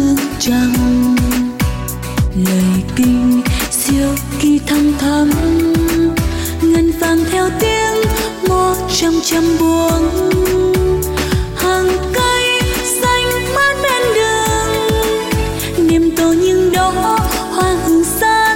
hương trầm, lời kinh siêu kỳ thăng thắm, ngân vang theo tiếng một trăm buông. Hàng cây xanh mát bên đường, niềm tô nhưng đó hoa hương xa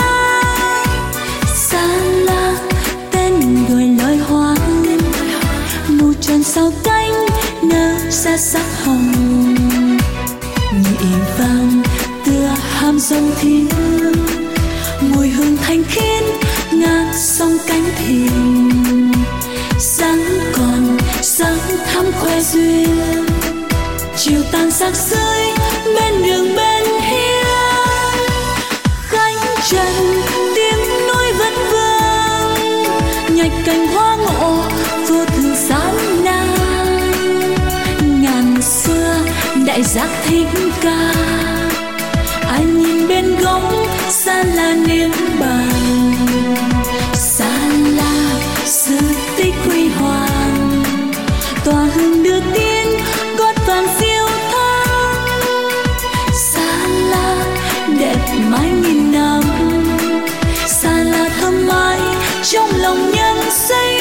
la tên gọi lối hoa, mù tròn sau cánh nở ra sắc hồng, nhị vàng tựa hàm dòng thiên, mùi hương thanh khiết ngát sông cánh thềm, sáng còn sáng thắm khoe duyên, chiều tàn sắc rơi bên đường bên hiên. Khánh trần tiếng nói vẫn vương, nhạch cành hoa ngộ vô thường sáng nan. Ngàn xưa đại giác thích ca, ai nhìn bên góc xa là niềm bàn, xa là sự tích huy hoàng, tỏa hương đưa tin gót vàng diêu thắm. Xa là đẹp mãi nghìn năm, xa là thơm mãi trong lòng nhân sinh.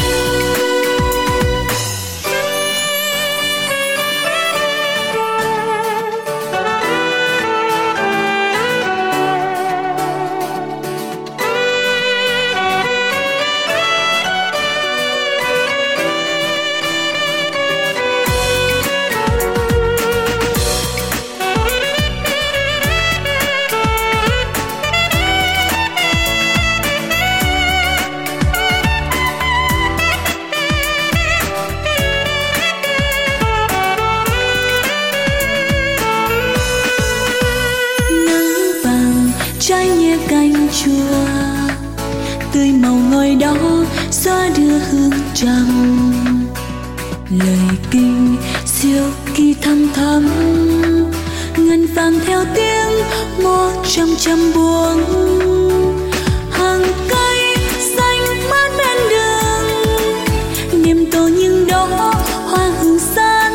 Trái nhẹ cánh chùa tươi màu ngồi đó, gió đưa hương trầm, lời kinh siêu kỳ thăm thắm, ngân vang theo tiếng một trăm buông. Hàng cây xanh mát bên đường, niềm tô nhưng đó hoa hương xa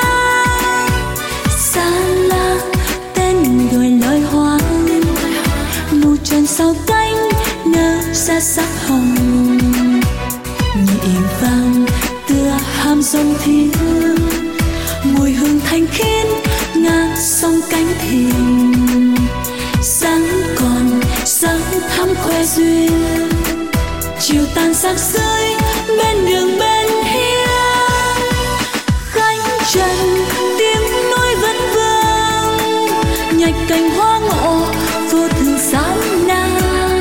la tên gọi lối hoa, mù tròn sau cánh nở ra sắc hồng, nhị vàng tựa hàm dòng thiên, mùi hương thanh khiết ngát sông cánh thềm, sáng còn sáng thắm khoe duyên, chiều tàn sắc rơi bên đường bên hiên. Khánh trần tiếng nói vẫn vương, nhạch cành hoa ngộ vô thường sáng nan.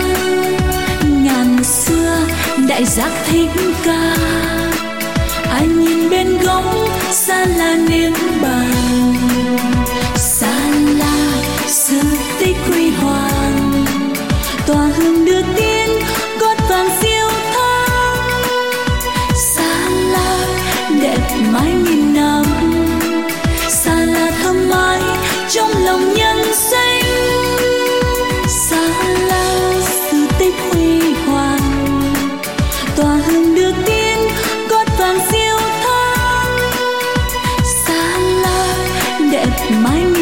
Ngàn xưa đại giác thích ca, ai nhìn bên góc xa là niềm bàn, xa là sự tích huy hoàng, tỏa hương đưa tin gót vàng diêu thắm. Xa là đẹp mãi nghìn năm, xa là thơm mãi trong lòng nhân sinh. Xa là sự tích huy hoàng, tỏa hương đưa tin gót vàng diêu thắm. Xa là đẹp mãi